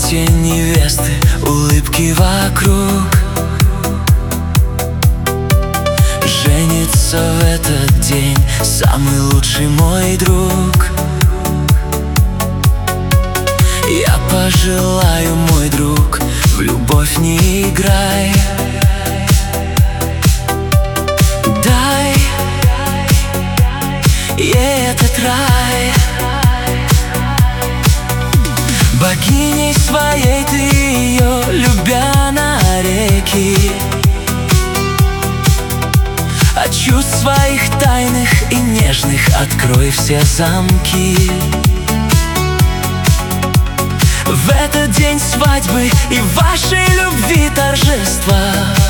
тень невесты, улыбки вокруг. Женится в этот день самый лучший мой друг. Я пожелаю, мой друг, в любовь не играй. Дай ей этот рай. Богиней своей ты ее, любя навеки. От чувств своих тайных и нежных открой все замки. В этот день свадьбы и вашей любви торжества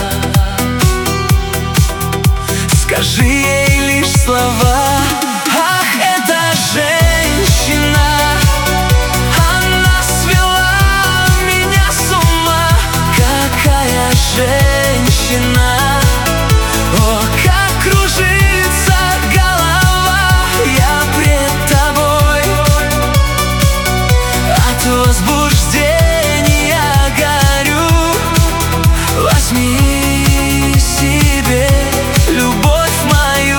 скажи ей лишь слова. Ах, эта женщина, она свела меня с ума. Какая женщина, о, как кружится голова. Я пред тобой от возбуждения горю. Возьми себе любовь мою.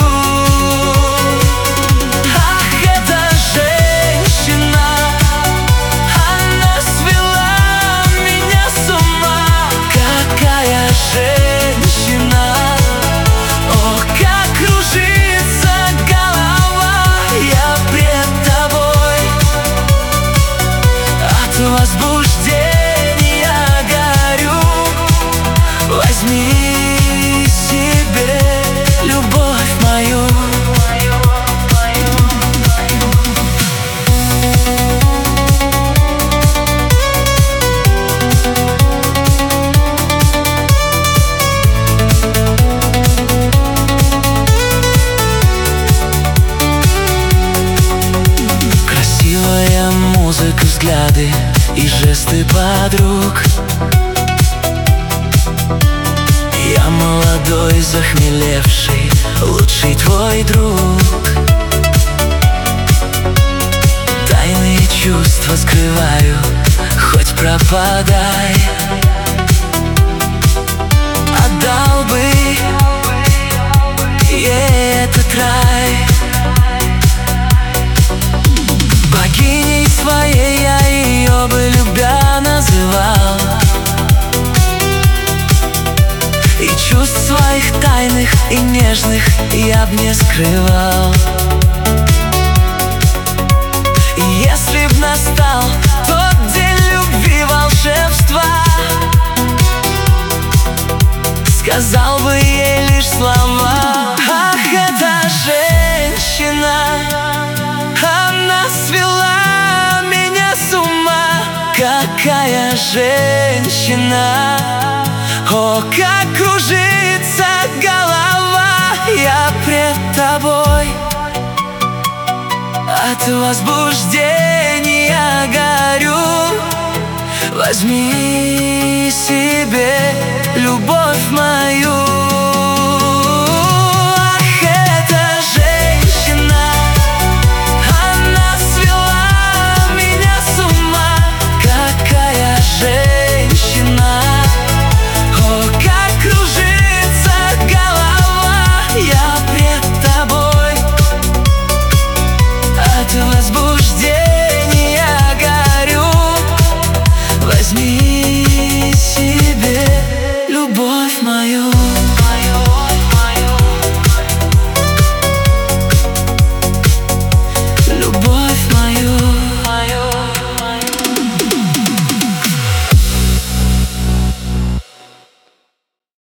Ах, эта женщина, она свела меня с ума. Какая женщина, о, как кружится голова. Я пред тобой от возбуждения горю. Возьми себе любовь мою. Красивая музыка, взгляды и жесты подруг. Я молодой, захмелевший, лучший твой друг. Тайные чувства скрываю, хоть пропадай. Отдал бы ей этот рай. Богиней своей я ее бы любя называл. И чувств своих тайных и нежных я б не скрывал. И если б настал тот день любви, волшебства, сказал бы ей лишь слова. Ах, эта женщина, она свела меня с ума. Какая женщина, о, как кружится голова. Я пред тобой от возбуждения горю. Возьми себе любовь мою.